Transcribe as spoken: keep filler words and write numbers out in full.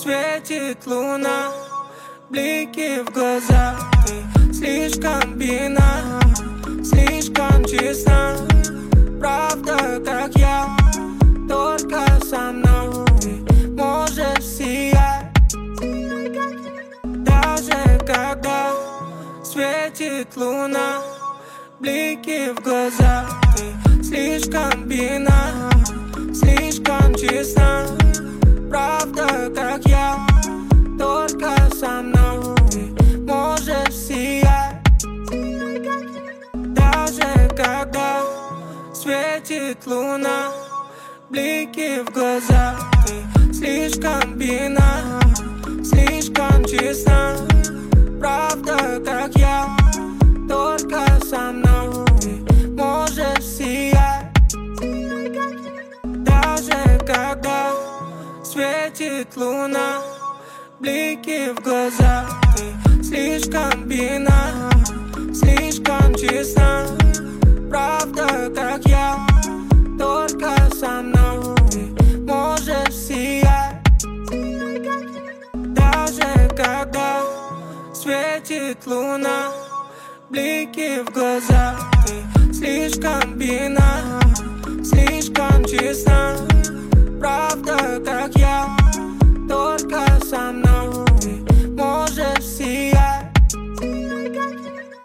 Светит луна, блики в глазах. Ты слишком бина, слишком честна. Правда, как я, только со мной ты можешь сиять. Даже когда светит луна, блики в глазах. Ты слишком бина, слишком честна. Правда, как я, только со мной ты можешь сиять. Даже когда светит луна, блики в глазах. Ты слишком бина, слишком честна. Правда, как я, только со мной ты можешь сиять. Даже когда светит луна, блики в глазах. Ты слишком бина, слишком честна. Правда, как я, только со мной ты можешь сиять. Даже когда светит луна, блики в глазах. Ты слишком бина, слишком честна. Правда, как я, только со мной.